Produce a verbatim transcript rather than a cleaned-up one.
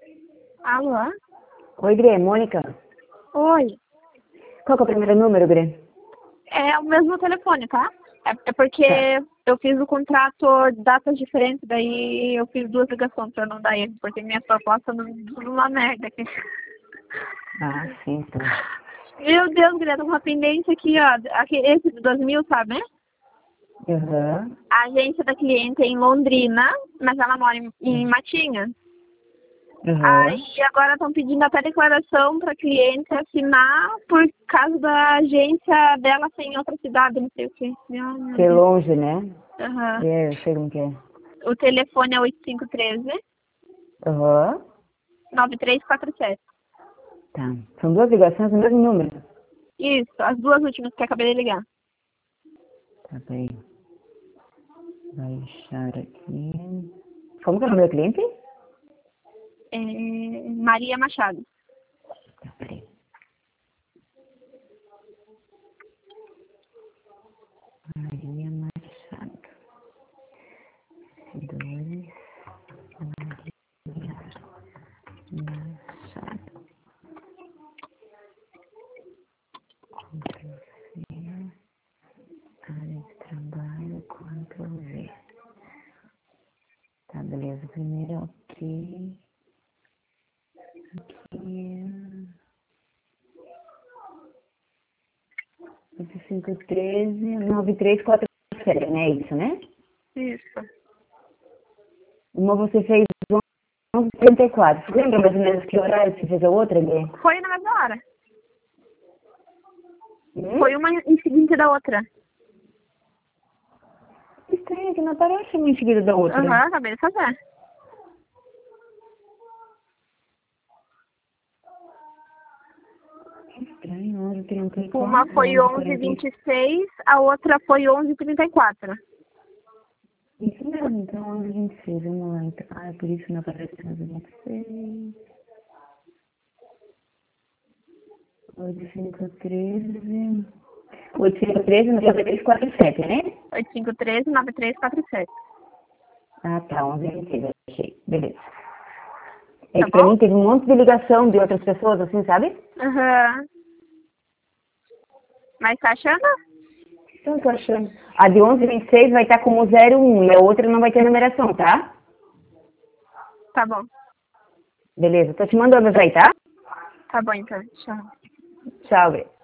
Alô? Oi, Grê, Mônica. Oi. Qual que é o primeiro número, Grê? É o mesmo telefone, tá? É, é porque Tá. eu fiz o contrato datas diferentes, daí eu fiz duas ligações pra não dar erro, porque minha proposta não tudo uma merda aqui. Ah, sim, então. Meu Deus, Guilherme, tô com uma pendência aqui, ó. Aqui, esse de dois mil, sabe, né? Aham. A agência da cliente é em Londrina, mas ela mora em, em Matinha. Aham. Aí agora estão pedindo até declaração para cliente assinar por causa da agência dela ser em outra cidade, não sei o quê. Meu, meu Que é Deus. longe, né? Aham. É, eu sei como que é. O telefone é oito cinco um três, Aham. nove três quatro sete. Tá. São duas ligações no mesmo número. Isso, as duas últimas que eu acabei de ligar. Tá, peraí. Baixar aqui. Como que é o nome do cliente? É, Maria Machado. Tá, peraí. Maria Machado. Dois. Maria Machado. Ctrl-C. Área de trabalho, Ctrl-V. Tá, beleza. Primeiro, ok. Aqui. oito cinco um três, nove três quatro sete, né? É isso, né? Isso. Uma você fez onze e trinta e quatro. Você lembra mais ou menos que horário você fez a outra, Gui? Foi na mesma hora. Hum? Foi uma em seguinte da outra. Estranho, que não aparece uma em seguida da outra. Aham, acabei de fazer. Estranho, onze e trinta e Uma quatro, foi onze e onze e quarenta e vinte e seis, a outra foi onze e trinta e quatro. Isso mesmo, então onze e vinte e seis, vamos lá. Então. Ah, por isso não aparece onze e vinte e seis. oito cinco um três. oito cinco um três, nove três quatro sete, né? oito cinco um três, nove três quatro sete. Ah, tá, onze e vinte e seis, achei. Beleza. É Tá que pra bom? mim teve um monte de ligação de outras pessoas, assim, sabe? Aham. Mas tá achando? Então, eu tô achando. A de onze e vinte e seis vai estar como zero um e a outra não vai ter numeração, tá? Tá bom. Beleza, tô te mandando aí, tá? Tá bom então. Tchau. Tchau, Bê.